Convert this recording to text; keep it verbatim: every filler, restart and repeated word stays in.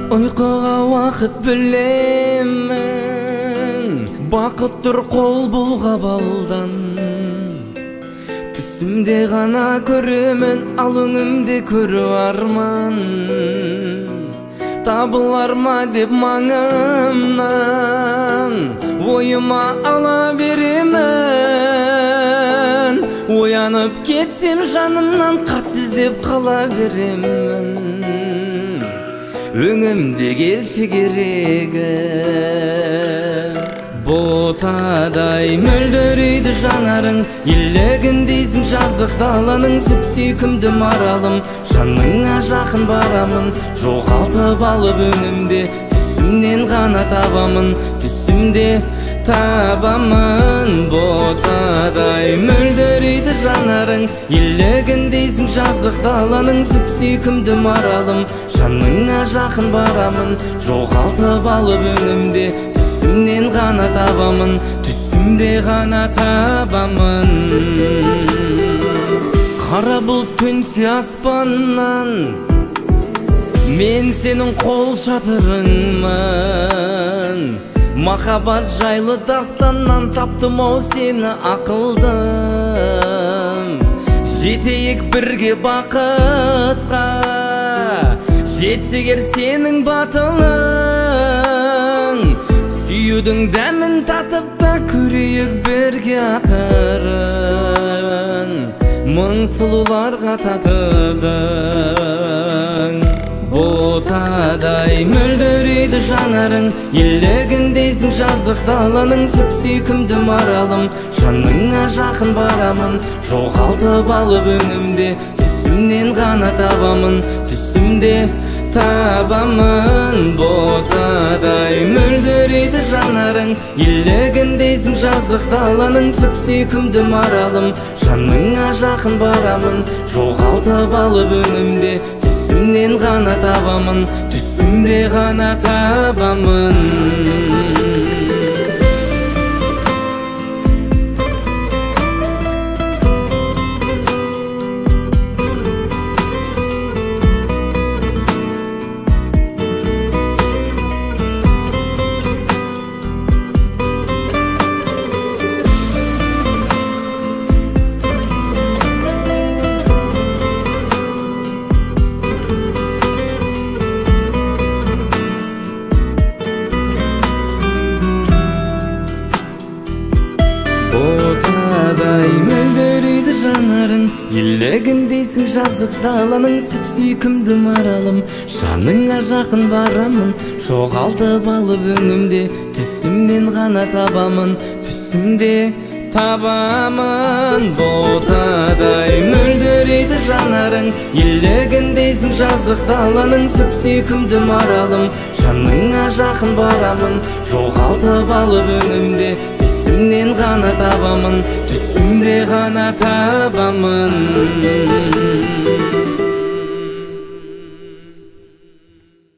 Uyquga vaqt bilemen, baqıttır qol bulğab aldan. Түсімде ғана көремен, ал өңімде көрі арман. Табылар ма деп маңымнан, ойыма ала беремен. Оянып кетсем жанымнан, қатты іздеп қала беремін. Өңімде келші керегі, ботадай мөлдірейді жанарың. Елегіндейсің жазық даланың, сүп-сүйкімді маралым. Жаныңа жақын барамын, жоғалтып алып өңімде. Түсімнен ғана табамын, түсімде табамын. Ботадай мөлдірейді жанарың, елегіндейсің жазық даланың, сүп-сүйкімді маралым. Жаныңа жақын барамын, жоғалтып алып өңімде. Түсімнен ғана табамын, түсімде ғана табамын. Қара бұлт төнсе аспаннан, мен сенің қол шатырыңмын. Махаббат жайлы дастаннан таптым ау сені ақылдым. Жетейік бірге бақытқа, жетсегер сенің батылың. Сүйудің дәмін татып та көрейік бірге ақырын. Мың сұлуларға татыдың. Ботадай мөлдірейді жанарың, елегіндейсің жазық даланың, сүп-сүйкімді маралым. Жаныңа жақын барамын, жоғалтып алып өңімде. Түсімнен ғана табамын, түсімде табамын. Ботадай мөлдірейді жанарың, елегіндейсің жазық даланың, сүп-сүйкімді маралым. Жаныңа жақын барамын, жоғалтып алып өңімде. Түсімнен ғана табамын, түсімде ғана табамын. Ботадай мөлдірейді жанарың, елегіндейсің жазық даланың, сүп-сүйкімді маралым. Жаныңа жақын барамын, жоғалтып алып өңімде. Түсімнен ғана табамын, түсімде табамын. Ботадай мөлдірейді жанарың, елегіндейсің жазық даланың, сүп-сүйкімді маралым. Жаныңа жақын барамын, жоғалтып алып өңімде. Түсімнен ғана табамын, түсімде ғана табамын.